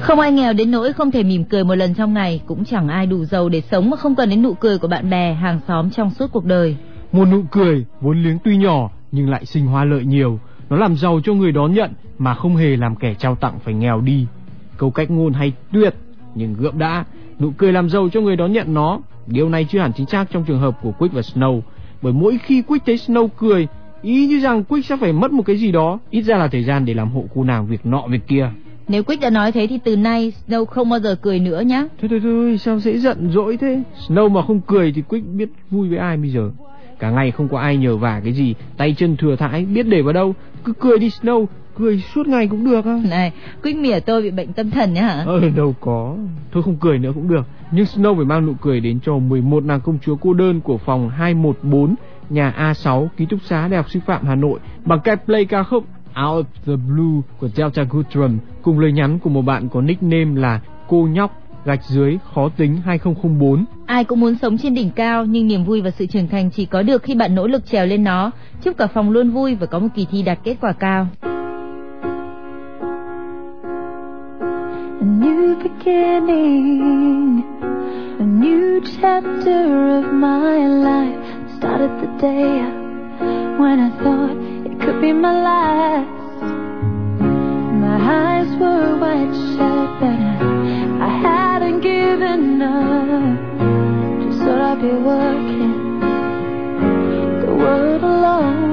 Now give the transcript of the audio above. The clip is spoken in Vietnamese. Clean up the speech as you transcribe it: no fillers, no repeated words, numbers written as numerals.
Không ai nghèo đến nỗi không thể mỉm cười một lần trong ngày, cũng chẳng ai đủ giàu để sống mà không cần đến nụ cười của bạn bè, hàng xóm trong suốt cuộc đời. Một nụ cười vốn liếng tuy nhỏ nhưng lại sinh hoa lợi nhiều, nó làm giàu cho người đón nhận mà không hề làm kẻ trao tặng phải nghèo đi. Câu cách ngôn hay tuyệt nhưng gượng đã, nụ cười làm giàu cho người đón nhận nó. Điều này chưa hẳn chính xác trong trường hợp của Quick và Snow, bởi mỗi khi Quick thấy Snow cười, ý như rằng Quick sẽ phải mất một cái gì đó, ít ra là thời gian để làm hộ cô nàng việc nọ việc kia. Nếu Quick đã nói thế thì từ nay Snow không bao giờ cười nữa nhá. Thôi, sao dễ giận dỗi thế? Snow mà không cười thì Quick biết vui với ai bây giờ? Cả ngày không có ai nhờ vả cái gì, tay chân thừa thãi biết để vào đâu. Cứ cười đi Snow, cười suốt ngày cũng được á. Này, Quick mỉa tôi bị bệnh tâm thần nhá hả? Đâu có. Thôi không cười nữa cũng được. Nhưng Snow phải mang nụ cười đến cho 11 nàng công chúa cô đơn của phòng 214 nhà A6 ký túc xá Đại học Sư phạm Hà Nội bằng cách play ca khúc Out of the Blue của Delta Goodrum cùng lời nhắn của một bạn có nickname là cô nhóc _khó tính 2004. Ai cũng muốn sống trên đỉnh cao, nhưng niềm vui và sự trưởng thành chỉ có được khi bạn nỗ lực trèo lên nó. Chúc cả phòng luôn vui và có một kỳ thi đạt kết quả cao. A new beginning, a new chapter of my life. Started the day when I thought it could be my last. My eyes were wide shut, but I hadn't given up. Just thought I'd be working the world alone.